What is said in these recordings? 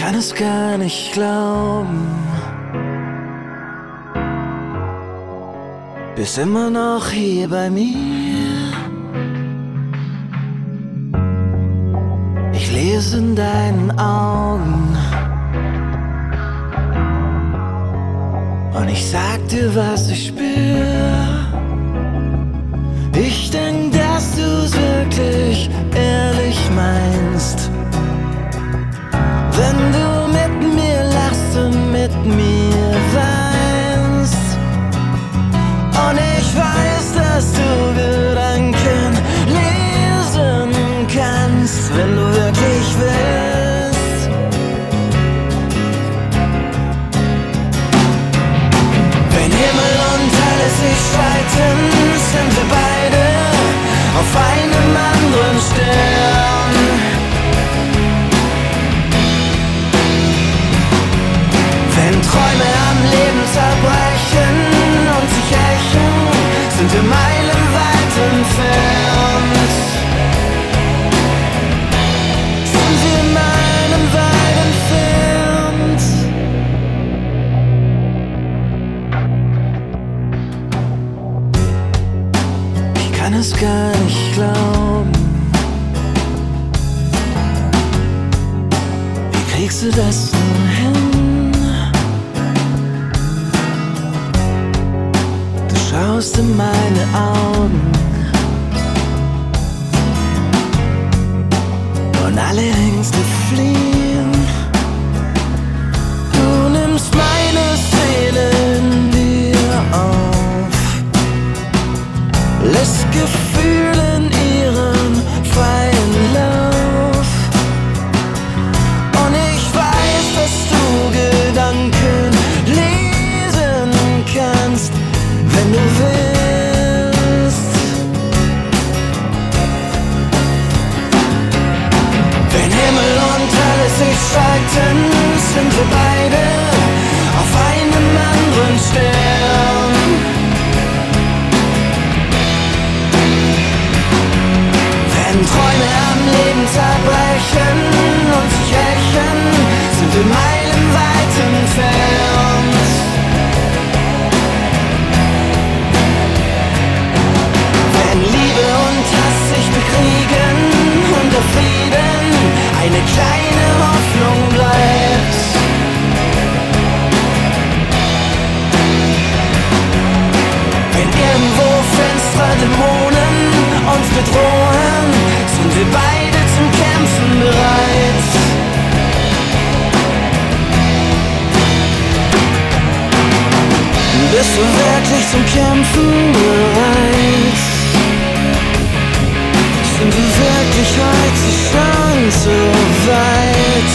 kann es gar nicht glauben. Bist immer noch hier bei mir. Ich lese in deinen Augen und ich sag dir, was ich spür. Ich denk, dass du's wirklich ehrlich meinst, wenn du mit mir lachst und mit mir weinst. Und ich weiß, dass du Gedanken lesen kannst, wenn du wirklich willst. Wenn Himmel und alles sich streiten, sind wir beide auf einem anderen Stern. Wenn Träume am Leben zerbrechen und sich rächen, sind wir meilenweit entfernt. Sind wir meilenweit entfernt. Ich kann es gar nicht glauben. Wie kriegst du das nur hin? Schaust in meine Augen und alle Ängste fliehen. Du nimmst meine Seele in dir auf, lässt Gefühle in ihren freien Lauf. Und ich weiß, dass du Gedanken lesen kannst, wenn du willst. Wenn Himmel und alles sich streiten, sind wir beide auf einem anderen Stern. Wenn Träume am Leben zerbrechen und sich rächen, sind wir meilenweit entfernt. Liebe und Hass sich bekriegen und der Frieden eine kleine Hoffnung bleibt. Wenn irgendwo finstere Dämonen uns bedrohen, sind wir beide zum Kämpfen bereit. Bist du wirklich zum Kämpfen bereit? Sind wir wirklich heute schon so weit?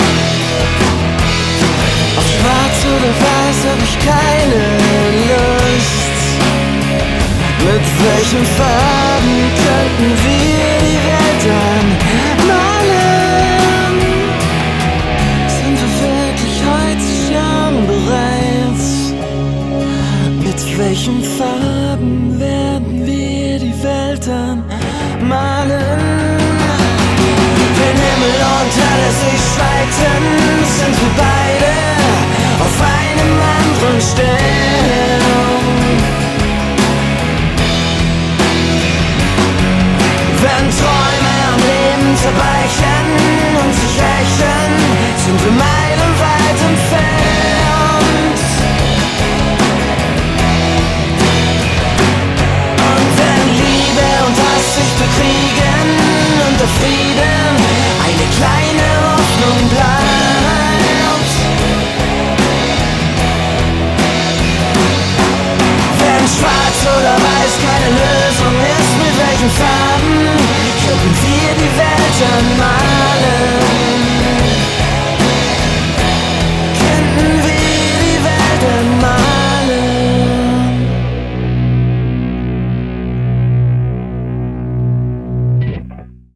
Auf schwarz oder weiß hab ich keine Lust. Mit welchen Farben könnten wir die Welt anmalen? Sind wir wirklich heute schon bereit? Mit welchen Farben?